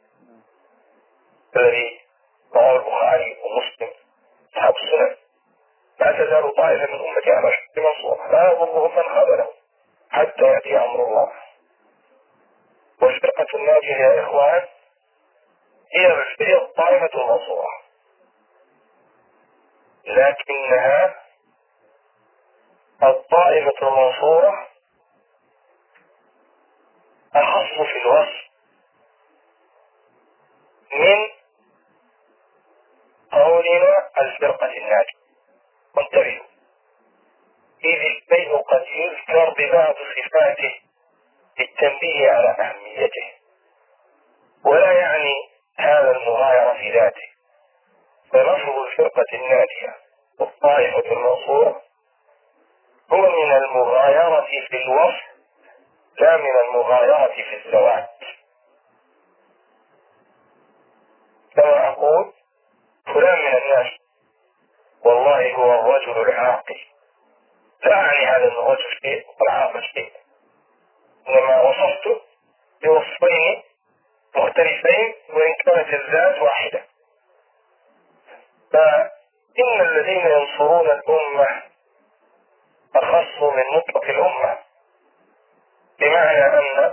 الذي رواه البخاري ومسلم أصحاب السنن، لا تزال طائفة من أمتي على الحق منصورة لا يضرهم من خذلهم حتى يأتي أمر الله. والفرقة الناجية يا إخوان هي هي الطائفة المنصورة، لكنها الطائفة المنصورة أخص في الوصف من قولنا الفرقة الناجية. وانتبهوا، إذ الشيء قد يذكر ببعض صفاته للتنبيه على أهميته، ولا يعني هذا المغايرة في ذاته. فلفظ الفرقة الناجية والطائفة المنصورة هو من المغايرة في الوصف لا من المغايرة في الزواج. كما أقول فلان من الناس والله هو الرجل العاقل، لا أعني هذا الرجل شيء والعاقل شيء، إنما وصفته بوصفين مختلفين وإن كانت الذات واحدة. فإن الذين ينصرون الأمة أخص من مطلق الأمة، بمعنى أن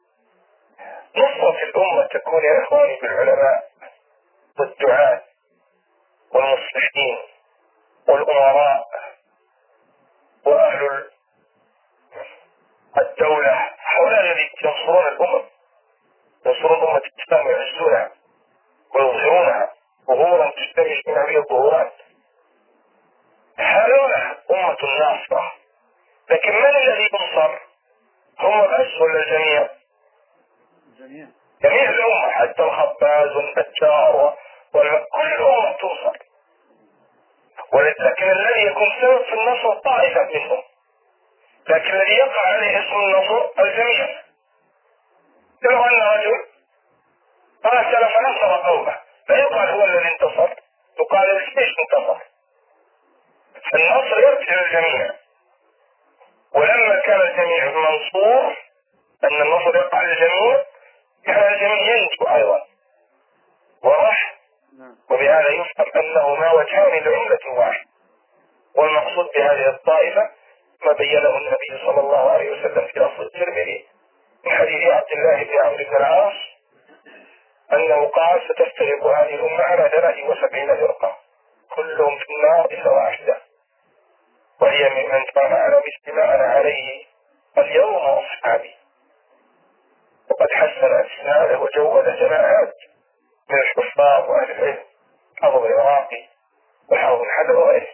نصرة الأمة تكون يا إخواني بالعلماء والدعاة والمصلحين والأمراء وأهل الدولة، هؤلاء الذين ينصرون الأمة، ينصرون أمة الإسلام ويعزونها ويظهرونها ظهورا تشتري اجتماعية الظهورات، هؤلاء أمة الناصرة. لكن من الذي ينصر؟ هم بس ولا الجميع؟ جميع جميع الأمة، حتى الخباز والنجار وكل الأمة تنصر، ولكن الذي يكون سبب في النصر طائفة منهم، لكن الذي يقع عليه اسم النصر الجميع. لو أن رجل قاتل فنصر قومه لا يقال هو الذي انتصر، يقال الجيش انتصر. فالنصر يرجع للجميع، ولما كان الجميع منصور أن النصر يقع للجميع كان الجميع ينجو أيضا وراح. وبهذا يفهم أنهما وجهان لعملة واحد. والمقصود بهذه الطائفة ما بينه النبي صلى الله عليه وسلم في أصل الترمذي من حديث عبد الله بن عمرو بن العاص أنه قال ستفترق هذه الأمة على ثلاث وسبعين فرقة كلهم في النار إلا واحدة، وهي ممن كان على مثل ما أنا عليه اليوم وأصحابي. وقد حسن إسناده وجود جماعات من الحفاظ وأهل العلم، حافظ العراقي وحافظ الحجر وغيره،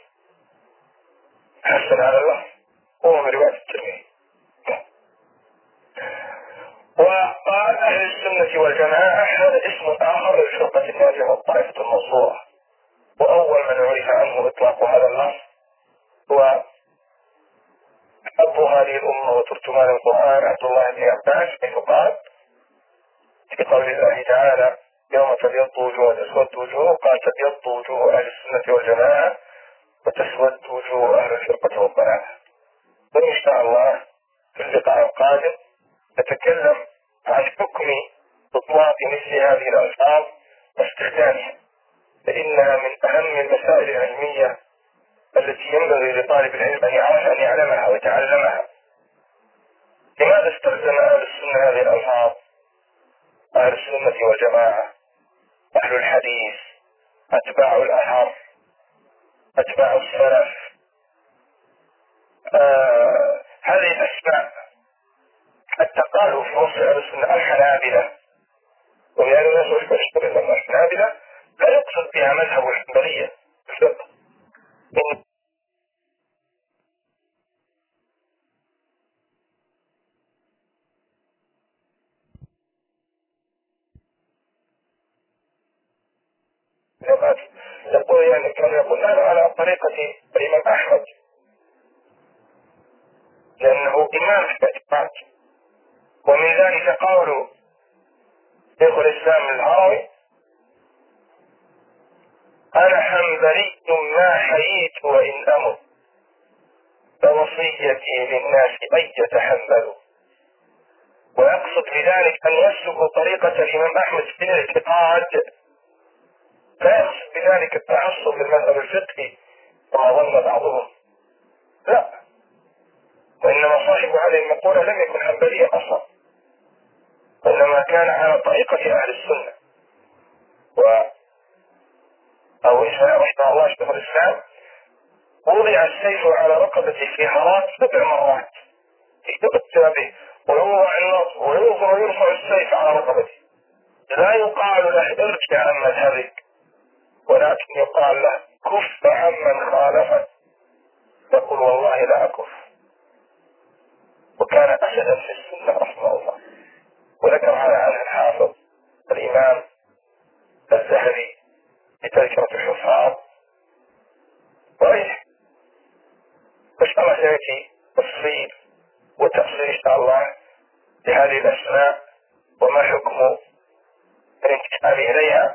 حسن على الله وهو من رواية الترمذي. وقال أهل السنة والجماعة هذا اسم آخر للفرقة الناجية والطائفة المنصورة. وأول من عرف عنه إطلاق هذا اللفظ هو أبو هذه الأمة وترجمان القرآن عبد الله بن عباس، حيث قال في قول الله تعالى يوم تبيض وجوه وتسود وجوه، قال تبيض وجوه أهل السنة والجماعة وتسود وجوه أهل الفرقة والضلالة. وإن شاء الله في اللقاء القادم نتكلم عن حكم إطلاق مثل هذه الألفاظ واستخدامها، فإنها من أهم المسائل العلمية التي ينبغي لطالب العلم أن يعرف أن يعلمها ويتعلمها. لماذا استخدم أهل السنة هذه الألفاظ؟ أهل السنة والجماعة، أهل الحديث، أتباع الأثر، أتباع السلف، آه هذه الأسماء حتى قالوا في وصف أهل السنة الحنابلة، ويعني الناس وش بشتري لما الحنابلة لا يقصد بها مذهب الحنبلية الفقه، يقول يعني كان يقول أنا على طريقة الإمام أحمد لأنه إمام في الاعتقاد. ومن ذلك قول شيخ الإسلام الهروي أنا حنبلي ما حييت وإن أمت فوصيتي للناس أن يتحملوا. ويقصد بذلك أن يسلكوا طريقة الإمام أحمد في الاعتقاد، لا يقصد بذلك التعصب للمذهب الفقهي كما ظن بعضهم، لا، وإنما صاحب هذه المقولة لم يكن حنبليا أصلا، وإنما كان على طريقة أهل السنة. و أو إسلام رحمه الله شيخ الإسلام وضع السيف على رقبته في هرات سبع مرات يتبتع به ويوضع النصب ويوضع ويرفع السيف على رقبته، لا يقال له ارجع عن مذهبك، ولكن يقال له كف عمن خالفك، يقول والله لا أكف. وكان أسدا في السنة رحمه الله. وذكر هذا عنه الحافظ الإمام الذهبي في تذكرة الحفاظ وغيره. وإن شاء الله سيأتي تفصيل وتفصيل إن شاء الله لهذه الأسماء وما حكم الانتساب إليها.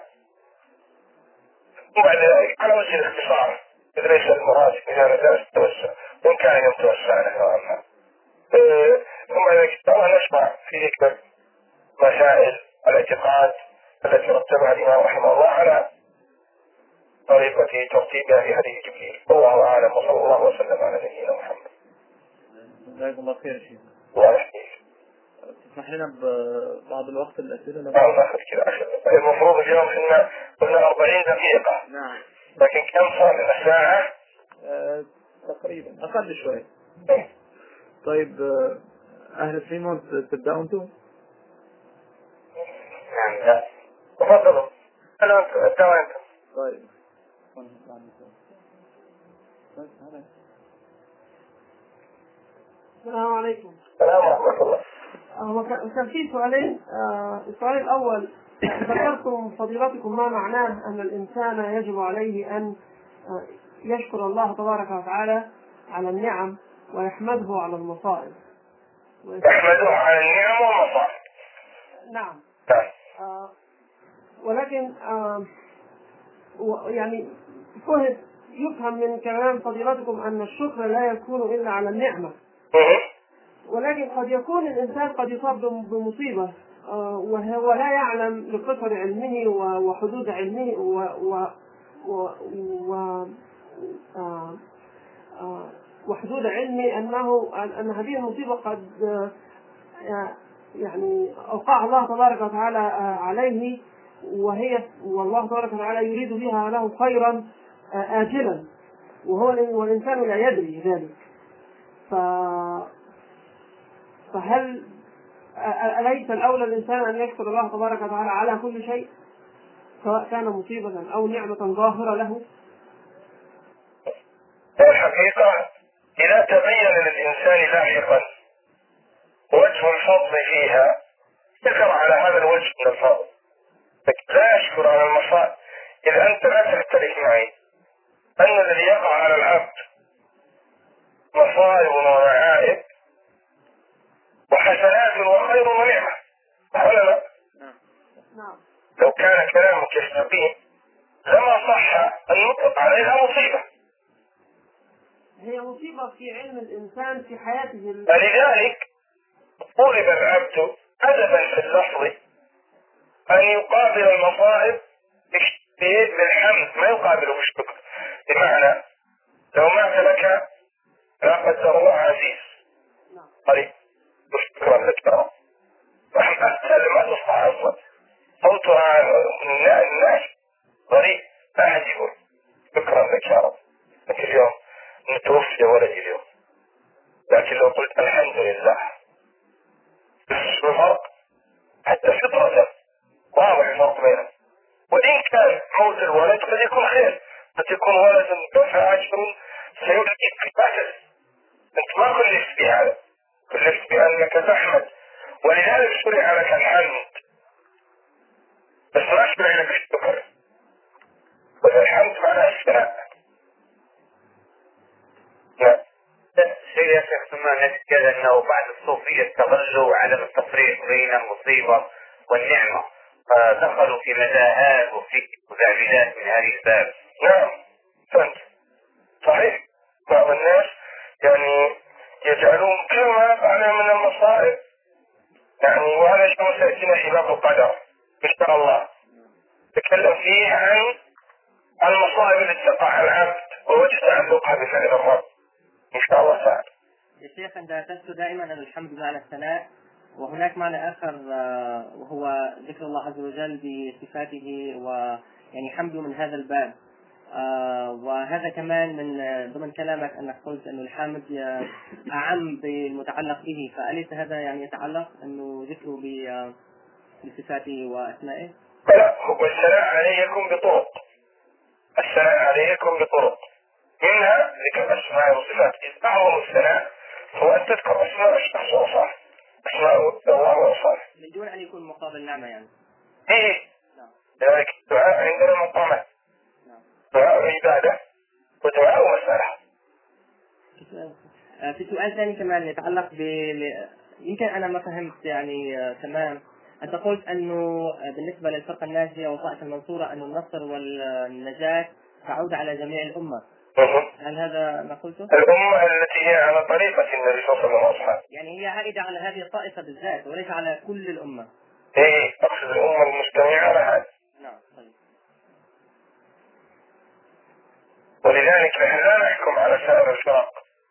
وبعد ذلك على وجه الاختصار، إذ ليس المراد إذا مجال التوسع، وإن كان يوم توسعنا نوعا ما. ثم ذلك إن شاء الله نشرع في ذكر مسائل الاعتقاد التي رتبها الإمام رحمه الله على طريقة ترتيبها في حديث جبريل. والله أعلم، وصلى الله وسلم على نبينا محمد. جزاكم الله خير شيخ. الله يحفظك. تسمح لنا ببعض الوقت الأسئلة؟ نعم ناخذ كذا عشر دقائق. المفروض اليوم كنا قلنا أربعين دقيقة. نعم. لكن كم صار لنا ساعة؟ آه تقريبا أقل شوي. طيب أهل فريمونت تبدأوا أنتم؟ نعم لا. تفضلوا. أنا أنت ابدأوا أنت. طيب. السلام عليكم. السلام ورحمة الله. هو كان في سؤالين. السؤال الأول ذكرتم فضيلتكم ما معناه أن الإنسان يجب عليه أن يشكر الله تبارك وتعالى على النعم ويحمده على المصائب. يحمده على النعم والمصائب. نعم. نعم. آه ولكن آه يعني فهم يفهم من كلام فضيلتكم أن الشكر لا يكون إلا على النعمة، ولكن قد يكون الإنسان قد يصاب بمصيبة وهو لا يعلم لقصر علمه وحدود علمه و و و و وحدود علمه أنه أن هذه المصيبة قد يعني أوقع الله تبارك وتعالى عليه، وهي والله تبارك وتعالى يريد بها له خيرا آجلا، وهو والإنسان لا يدري ذلك. ف فهل أليس الأولى الإنسان أن يشكر الله تبارك وتعالى على كل شيء سواء كان مصيبة أو نعمة ظاهرة له؟ الحقيقة إذا تبين للإنسان لاحقا وجه الفضل فيها اشكر على هذا الوجه من الفضل، لا أشكر على المصائب. إذا أنت لا تختلف معي أن الذي يقع على العبد مصائب ومعائب وحسنات وخير ونعمة، ولا لا؟ نعم. لو كان كلامك يستقيم لما صح أن نطلق عليها مصيبة. هي مصيبة في علم الإنسان في حياته. فلذلك طلب العبد أدبا في اللفظ أن يقابل المصائب بالحمد، ما يقابله بالشكر. بمعنى لو مات لك لا قدر الله عزيز قريب شكرا لك يا رب، رحمة ما تصنع أصلا صوتها الناس قريب ما حد يقول شكرا لك يا رب. لكن اليوم نتوفي ولدي اليوم، لكن لو قلت الحمد لله الفرق حتى فطرة واضح الفرق بينهم. وإن كان موت الولد قد يكون خير، قد يكون ولد فاجر سيدرك القتل، أنت ما كلفت بهذا، كلفت بأنك تحمد، ولذلك شرع لك الحمد بس ما شرع لك الشكر. والحمد معناه الثناء. نعم. شيء يا شيخ ثم نتكلم أنه بعد الصوفية استغلوا عدم التفريق بين المصيبة والنعمة، فدخلوا في متاهات وفي مزعجات من هذه الباب. نعم فهمت صحيح. بعض الناس يعني يجعلون كل ما يقع من المصائب يعني، وهذا شيء سيأتينا في باب القدر إن شاء الله نتكلم فيه عن المصائب التي تقع على العبد ووجه تعلقها بفعل الرب إن شاء الله تعالى. يا شيخ أنت تذكر دائما أن الحمد بمعنى الثناء، وهناك معنى آخر وهو ذكر الله عز وجل بصفاته ويعني حمده من هذا الباب. آه وهذا كمان من ضمن كلامك أنك قلت أنه الحمد أعم بالمتعلق به، فأليس هذا يعني يتعلق أنه ذكره بصفاته وأسمائه؟ لا، هو الثناء عليه يكون بطرق، الثناء عليه يكون بطرق منها ذكر أسماء وصفات. إذ أعظم الثناء هو أن تذكر أسماء الشخص وصفاته، أسماء الله وصفاته من دون أن يكون مقابل نعمة يعني. إيه لذلك الدعاء عندنا مقامات، دعاء عبادة ودعاء مسألة. في سؤال ثاني كمان يتعلق ب يمكن أنا ما فهمت يعني تمام. أنت قلت أنه بالنسبة للفرقة الناجية وطائفة المنصورة أن النصر والنجاة تعود على جميع الأمة. هل هذا ما قلته؟ الأمة التي هي على طريقة النبي صلى الله عليه وسلم، يعني هي عائدة على هذه الطائفة بالذات وليس على كل الأمة. إيه أقصد الأمة المجتمعة على هذا. نعم طيب. ولذلك نحن لا نحكم على سائر الفرق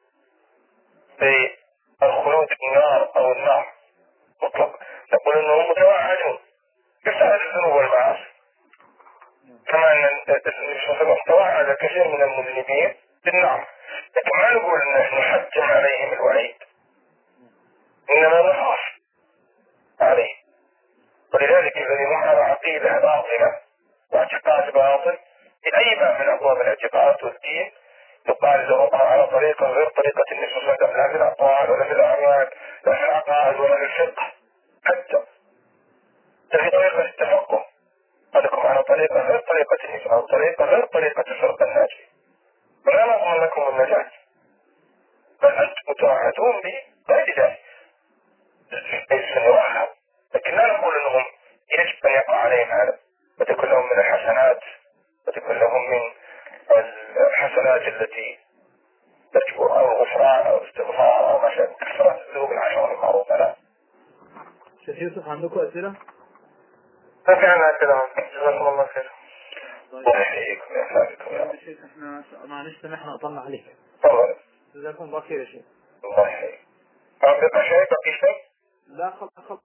بالخلود في النار أو النار مطلق، نقول أنهم متوعدون كسائر الذنوب والمعاصي، كما أن النبي صلى الله عليه وسلم توعد كثير من المذنبين بالنار، لكن ما نقول أن نحتم عليهم الوعيد، إنما نخاف عليه. ولذلك الذي هم على عقيدة باطلة واعتقاد باطل في أي باب من أبواب الاعتقاد والدين يقال له على طريقة غير طريقة النبي صلى الله عليه وسلم، لا في الأقوال ولا في الأعمال لا في العقائد ولا في الفقه، حتى في طريقة التفقه أنكم على طريقة غير طريقة النبي أو طريقة غير طريقة الفرق الناجي، ولا نضمن لكم النجاة، بل أنتم متوعدون بغير ذلك ليس نوعهم. لكن لا نقول أنهم يجب أن يقع عليهم هذا وتكون لهم من الحسنات وتكون لهم من الحسنات التي تجبر أو الغفران أو الاستغفار أو ما شابه كثرة الذنوب العشر المعروفة. لا. شيخ يوسف عندكم أسئلة؟ ما في عنا أسئلة. جزاكم الله خير. الله يحييكم ويحفظكم يا رب. شيخ احنا معلش نحن قطعنا عليك. تفضل. جزاكم الله خير يا شيخ. الله يحييك. أعطيك شيء بقي شيء؟ لا خلاص.